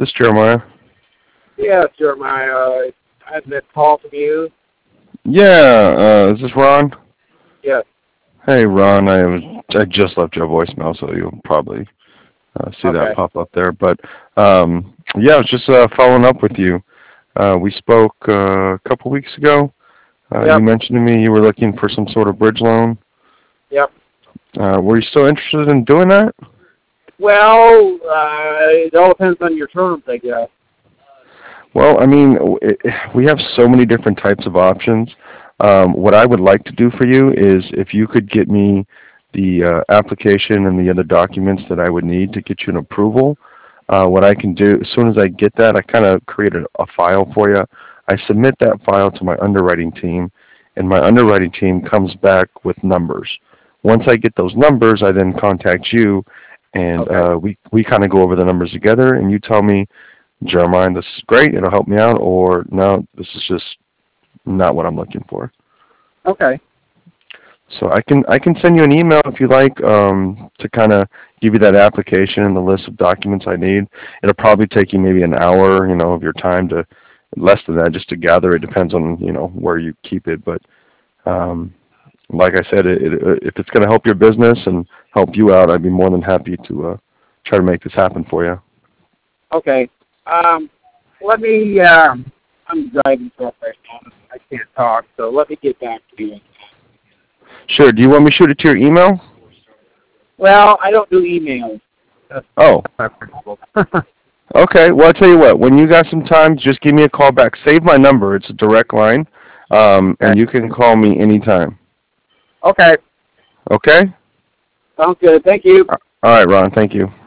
this Jeremiah? Yeah, Jeremiah. I had a call from you. Yeah, is this Ron? Yes. Hey, Ron, I just left your voicemail, so you'll probably see that Okay. pop up there. But yeah, I was just following up with you. We spoke a couple weeks ago. You Yep. mentioned to me you were looking for some sort of bridge loan. Yep. Were you still interested in doing that? Well, it all depends on your terms, I guess. Well, I mean, we have so many different types of options. What I would like to do for you is if you could get me the application and the other documents that I would need to get you an approval. What I can do, as soon as I get that, I kind of create a file for you. I submit that file to my underwriting team, and my underwriting team comes back with numbers. Once I get those numbers, I then contact you, and Okay. we kind of go over the numbers together, and you tell me, Jeremiah, this is great, it'll help me out, or no, this is just not what I'm looking for. Okay. So I can send you an email if you like to kind of give you that application and the list of documents I need. It'll probably take you maybe an hour, of your time to less than that just to gather. It depends on where you keep it, but like I said, if it's going to help your business and help you out, I'd be more than happy to try to make this happen for you. Okay. Let me. I'm driving truck right now. I can't talk, so let me get back to you. Sure. Do you want me to shoot it to your email? Well, I don't do emails. That's Oh, my principle. okay. Well, I'll tell you what. When you got some time, just give me a call back. Save my number. It's a direct line, and you can call me anytime. Okay. Okay? Sounds good. Thank you. All right, Ron. Thank you.